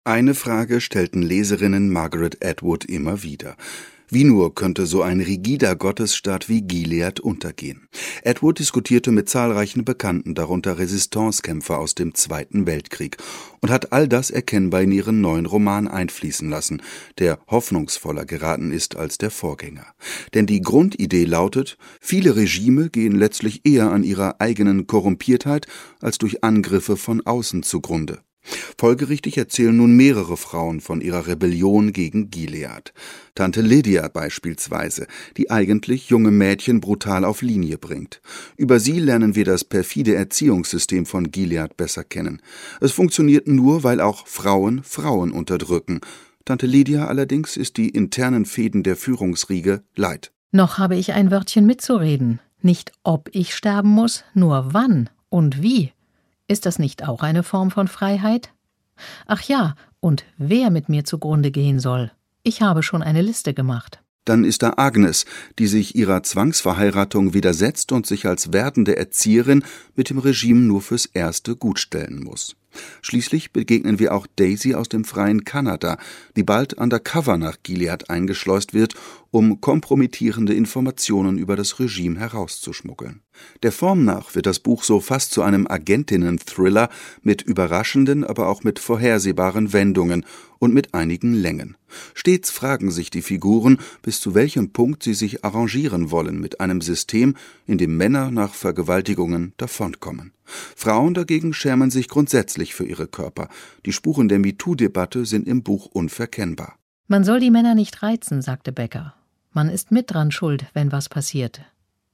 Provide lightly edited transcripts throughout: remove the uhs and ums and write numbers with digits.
Eine Frage stellten Leserinnen Margaret Atwood immer wieder. Wie nur könnte so ein rigider Gottesstaat wie Gilead untergehen? Atwood diskutierte mit zahlreichen Bekannten, darunter Resistancekämpfer aus dem Zweiten Weltkrieg, und hat all das erkennbar in ihren neuen Roman einfließen lassen, der hoffnungsvoller geraten ist als der Vorgänger. Denn die Grundidee lautet, viele Regime gehen letztlich eher an ihrer eigenen Korrumpiertheit als durch Angriffe von außen zugrunde. Folgerichtig erzählen nun mehrere Frauen von ihrer Rebellion gegen Gilead. Tante Lydia beispielsweise, die eigentlich junge Mädchen brutal auf Linie bringt. Über sie lernen wir das perfide Erziehungssystem von Gilead besser kennen. Es funktioniert nur, weil auch Frauen Frauen unterdrücken. Tante Lydia allerdings ist die internen Fäden der Führungsriege leid. Noch habe ich ein Wörtchen mitzureden. Nicht ob ich sterben muss, nur wann und wie. Ist das nicht auch eine Form von Freiheit? Ach ja, und wer mit mir zugrunde gehen soll? Ich habe schon eine Liste gemacht. Dann ist da Agnes, die sich ihrer Zwangsverheiratung widersetzt und sich als werdende Erzieherin mit dem Regime nur fürs Erste gutstellen muss. Schließlich begegnen wir auch Daisy aus dem freien Kanada, die bald undercover nach Gilead eingeschleust wird, um kompromittierende Informationen über das Regime herauszuschmuggeln. Der Form nach wird das Buch so fast zu einem Agentinnen-Thriller mit überraschenden, aber auch mit vorhersehbaren Wendungen und mit einigen Längen. Stets fragen sich die Figuren, bis zu welchem Punkt sie sich arrangieren wollen mit einem System, in dem Männer nach Vergewaltigungen davonkommen. Frauen dagegen schämen sich grundsätzlich für ihre Körper. Die Spuren der MeToo-Debatte sind im Buch unverkennbar. Man soll die Männer nicht reizen, sagte Becker. Man ist mit dran schuld, wenn was passiert.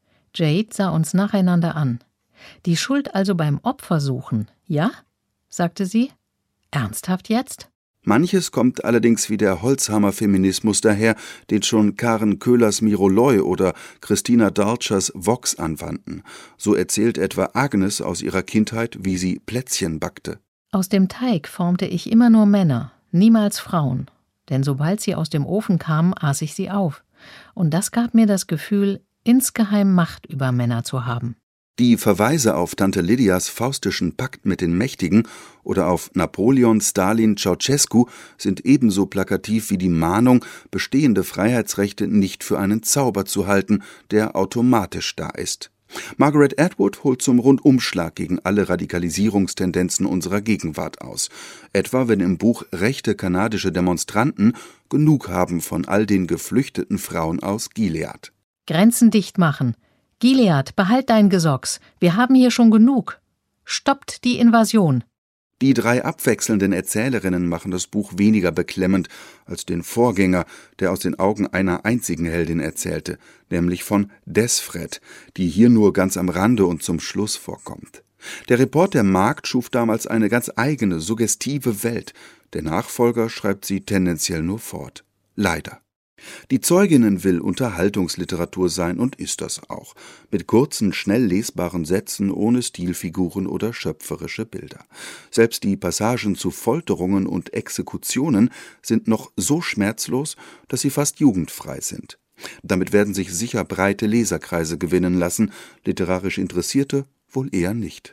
Jade sah uns nacheinander an. Die Schuld also beim Opfer suchen, ja? Sagte sie. Ernsthaft jetzt? Manches kommt allerdings wie der Holzhammer-Feminismus daher, den schon Karen Köhlers Miroloi oder Christina Dalchers Vox anwandten. So erzählt etwa Agnes aus ihrer Kindheit, wie sie Plätzchen backte. Aus dem Teig formte ich immer nur Männer, niemals Frauen. Denn sobald sie aus dem Ofen kamen, aß ich sie auf. Und das gab mir das Gefühl, insgeheim Macht über Männer zu haben. Die Verweise auf Tante Lydias faustischen Pakt mit den Mächtigen oder auf Napoleon, Stalin, Ceausescu sind ebenso plakativ wie die Mahnung, bestehende Freiheitsrechte nicht für einen Zauber zu halten, der automatisch da ist. Margaret Atwood holt zum Rundumschlag gegen alle Radikalisierungstendenzen unserer Gegenwart aus. Etwa wenn im Buch rechte kanadische Demonstranten genug haben von all den geflüchteten Frauen aus Gilead. Grenzen dicht machen. Gilead, behalt dein Gesocks. Wir haben hier schon genug. Stoppt die Invasion. Die drei abwechselnden Erzählerinnen machen das Buch weniger beklemmend als den Vorgänger, der aus den Augen einer einzigen Heldin erzählte, nämlich von Desfred, die hier nur ganz am Rande und zum Schluss vorkommt. Der Reporter Markt schuf damals eine ganz eigene, suggestive Welt. Der Nachfolger schreibt sie tendenziell nur fort. Leider. Die Zeuginnen will Unterhaltungsliteratur sein und ist das auch, mit kurzen, schnell lesbaren Sätzen ohne Stilfiguren oder schöpferische Bilder. Selbst die Passagen zu Folterungen und Exekutionen sind noch so schmerzlos, dass sie fast jugendfrei sind. Damit werden sich sicher breite Leserkreise gewinnen lassen, literarisch Interessierte wohl eher nicht.